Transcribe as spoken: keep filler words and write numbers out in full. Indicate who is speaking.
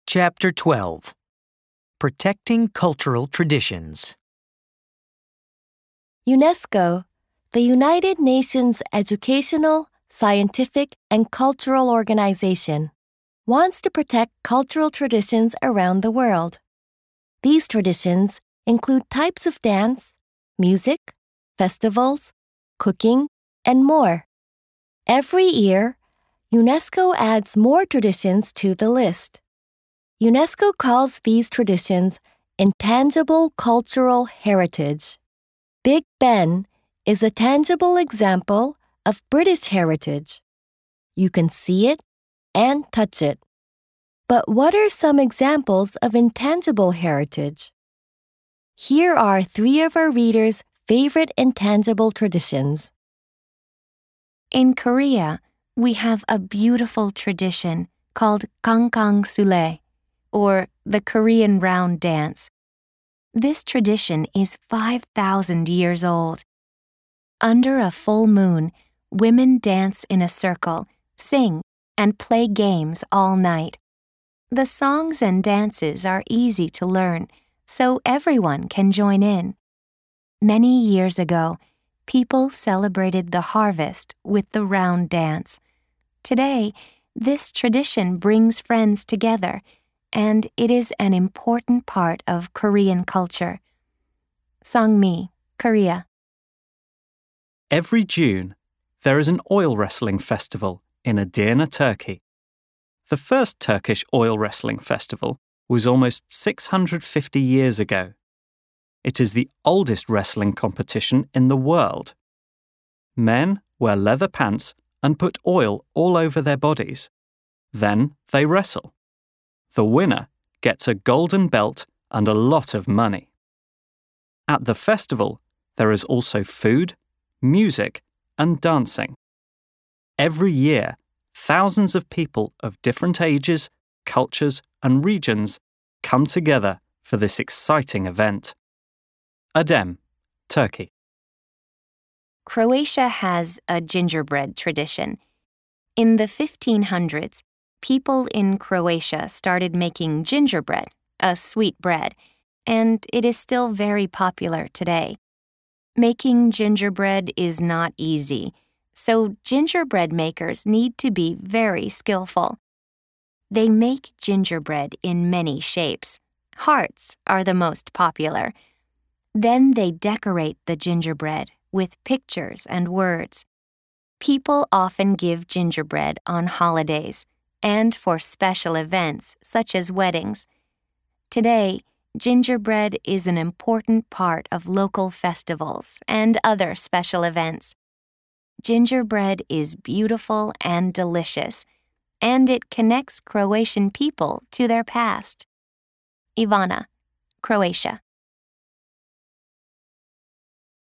Speaker 1: Chapter twelve. Protecting Cultural Traditions.
Speaker 2: UNESCO, the United Nations Educational, Scientific, and Cultural Organization, wants to protect cultural traditions around the world. These traditions include types of dance, music, festivals, cooking, and more. Every year, UNESCO adds more traditions to the list. UNESCO calls these traditions intangible cultural heritage. Big Ben is a tangible example of British heritage. You can see it and touch it. But what are some examples of intangible heritage? Here are three of our readers' favorite intangible traditions.
Speaker 3: In Korea, we have a beautiful tradition called Kangkang Sule, or the Korean round dance. This tradition is five thousand years old. Under a full moon, women dance in a circle, sing, and play games all night. The songs and dances are easy to learn, so everyone can join in. Many years ago, people celebrated the harvest with the round dance. Today, this tradition brings friends together, and it is an important part of Korean culture. Sangmi, Korea.
Speaker 4: Every June, there is an oil wrestling festival in Edirne, Turkey. The first Turkish oil wrestling festival was almost six hundred fifty years ago. It is the oldest wrestling competition in the world. Men wear leather pants and put oil all over their bodies. Then they wrestle. The winner gets a golden belt and a lot of money. At the festival, there is also food, music, and dancing. Every year, thousands of people of different ages, cultures, and regions come together for this exciting event. Adem, Turkey.
Speaker 3: Croatia has a gingerbread tradition. In the fifteen hundreds, people in Croatia started making gingerbread, a sweet bread, and it is still very popular today. Making gingerbread is not easy, so gingerbread makers need to be very skillful. They make gingerbread in many shapes. Hearts are the most popular. Then they decorate the gingerbread with pictures and words. People often give gingerbread on holidays and for special events such as weddings. Today, gingerbread is an important part of local festivals and other special events. Gingerbread is beautiful and delicious, and it connects Croatian people to their past. Ivana, Croatia.